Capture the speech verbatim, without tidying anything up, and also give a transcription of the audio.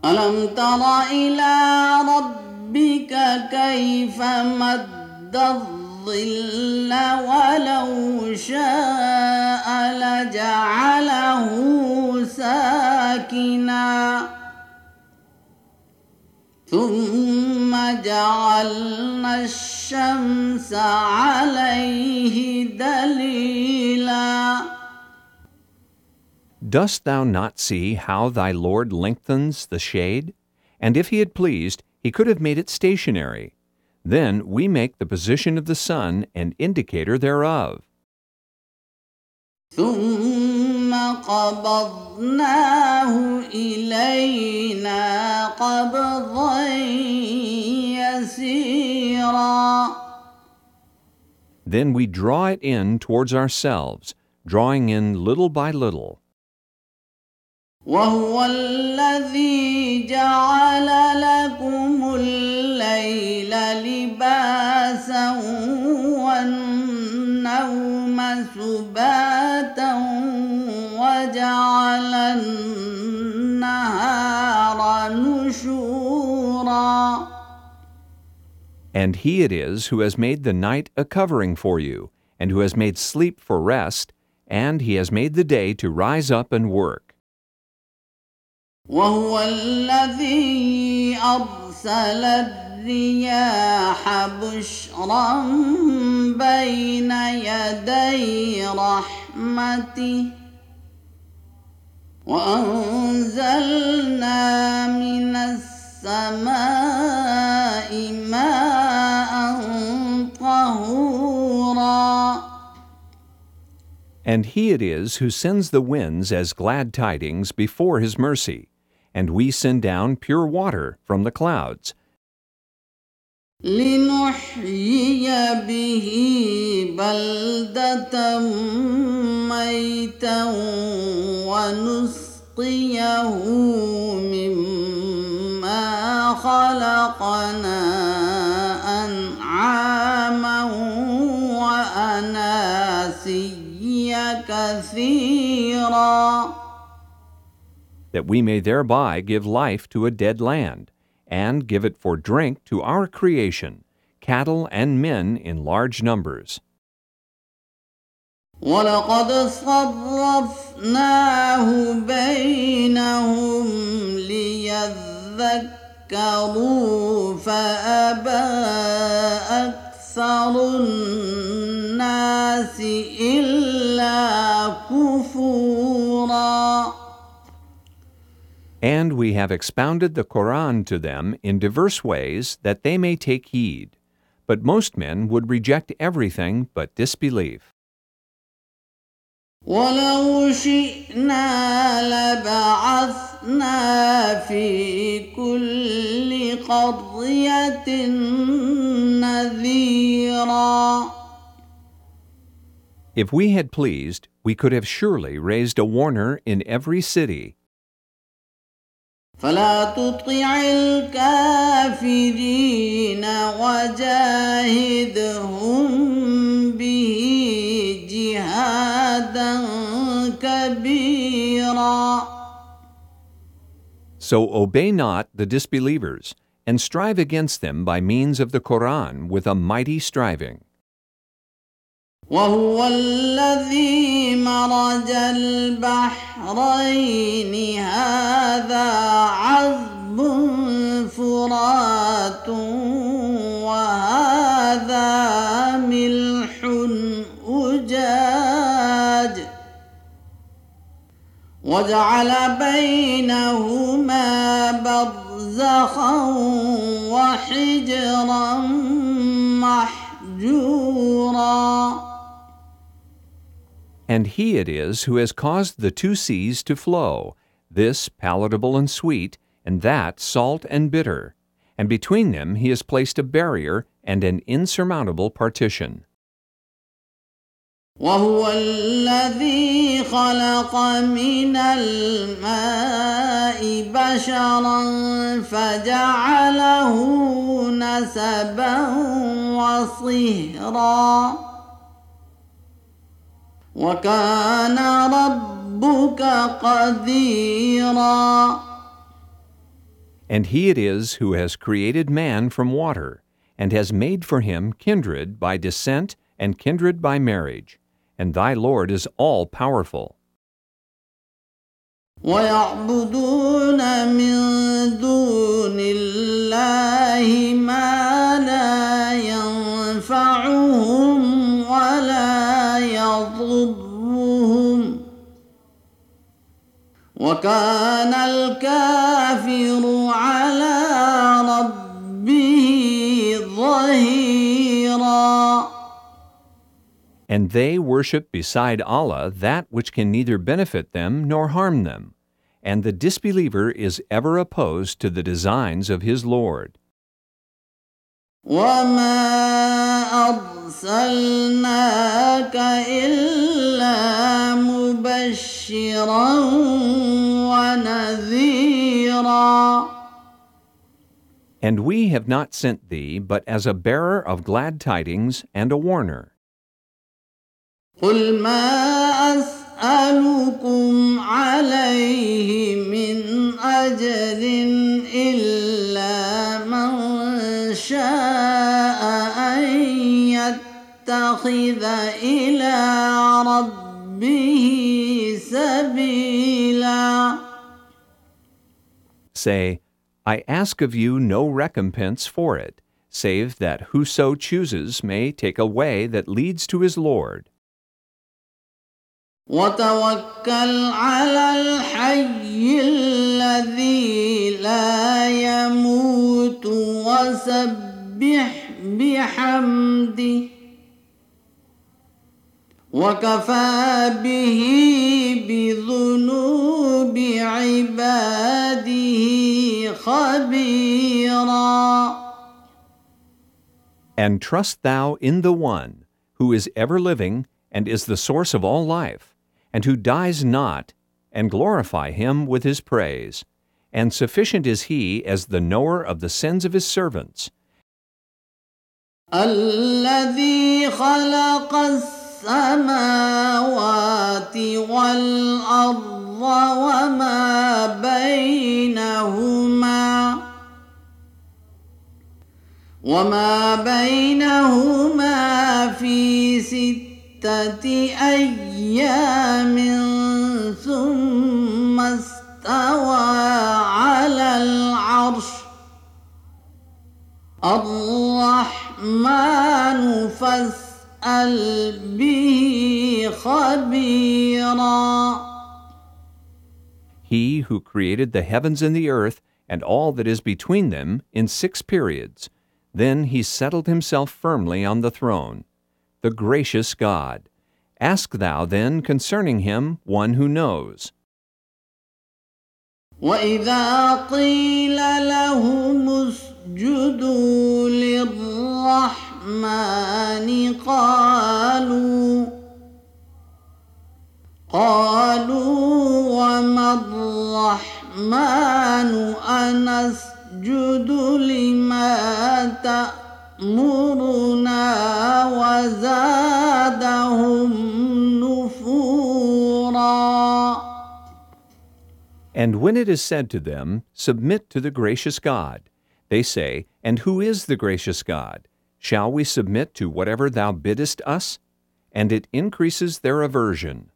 ألم تر إلى ربك كيف مد الظل ولو شاء لجعله ساكنا ثم جعلنا الشمس عليه دليلا. Dost thou not see how thy Lord lengthens the shade? And if he had pleased, he could have made it stationary. Then we make the position of the sun an indicator thereof. ثم قبضناه إلينا قبضا يسيرا. Then we draw it in towards ourselves, drawing in little by little. وهو الذي جعل لكم الليل لباسا والنوم سباتا وجعل النهار نشورا. And he it is who has made the night a covering for you, and who has made sleep for rest, and he has made the day to rise up and work. وهو الذي أرسل الرياح بشرا بين يدي رحمته وأنزلنا من السماء ماء طهورا. And he it is who sends the winds as glad tidings before his mercy, and we send down pure water from the clouds. لنحيي به بلدة ميتا ونسقيه مما خلقنا أنعاما وأناسيا كثيرا. That we may thereby give life to a dead land, and give it for drink to our creation, cattle and men in large numbers. وَلَقَدْ صَرَّفْنَاهُ بَيْنَهُمْ لِيَذَّكَّرُوا فَأَبَى أَكْثَرُ النَّاسِ إِلَّا كُفُورًا. And we have expounded the Quran to them in diverse ways that they may take heed. But most men would reject everything but disbelief. وَلَوْ شِئْنَا لَبَعَثْنَا فِي كُلِّ قَرْيَةٍ نَذِيرًا. If we had pleased, we could have surely raised a warner in every city. فلا تطع الكافرين وجاهدهم به جهادا كبيرا. So obey not the disbelievers, and strive against them by means of the Quran with a mighty striving. وهو الذي مرج البحرين هذا عذب فرات وهذا ملح أجاج وجعل بينهما برزخا وحجرا محجورا. And he it is who has caused the two seas to flow, this palatable and sweet, and that salt and bitter. And between them he has placed a barrier and an insurmountable partition. وهو الذي خلق من الماء بشرا فجعله نسبا وصهرا وكان ربك قديرا. And he it is who has created man from water, and has made for him kindred by descent and kindred by marriage. And thy Lord is all-powerful. ويعبدون من دون الله ما لا ينفعهم ولا يضرهم وكان الكافر على ربه ظهيرا. And they worship beside Allah that which can neither benefit them nor harm them, and the disbeliever is ever opposed to the designs of his Lord. وما أرسلناك إلا مبشرا ونذيرا. And we have not sent thee but as a bearer of glad tidings and a warner. قل ما أسألكم عليه من أجر إلا من شاء أن يتخذ إلى ربه سبيلا. Say, I ask of you no recompense for it, save that whoso chooses may take a way that leads to his Lord. وتوكل على الحي الذي لا يموت وسبح بحمده وكفى به بذنوب عباده خبيرا. And trust thou in the One, who is ever living and is the source of all life, and who dies not, and glorify him with his praise. And sufficient is he as the knower of the sins of his servants. الذي خلق السماوات والأرض وما بينهما وما بينهما في ستة أيام ثم استوى على العرش الرحمن فاسأل به خبيرا. He who created the heavens and the earth and all that is between them in six periods, then he settled himself firmly on the throne, the gracious God. Ask thou then concerning him one who knows. وإذا قيل لهم اسجدوا للرحمن قالوا قالوا وما الرحمن أنسجد لما تأمرنا وزادهم نفورا. And when it is said to them, Submit to the gracious God, they say, And who is the gracious God? Shall we submit to whatever thou biddest us? And it increases their aversion.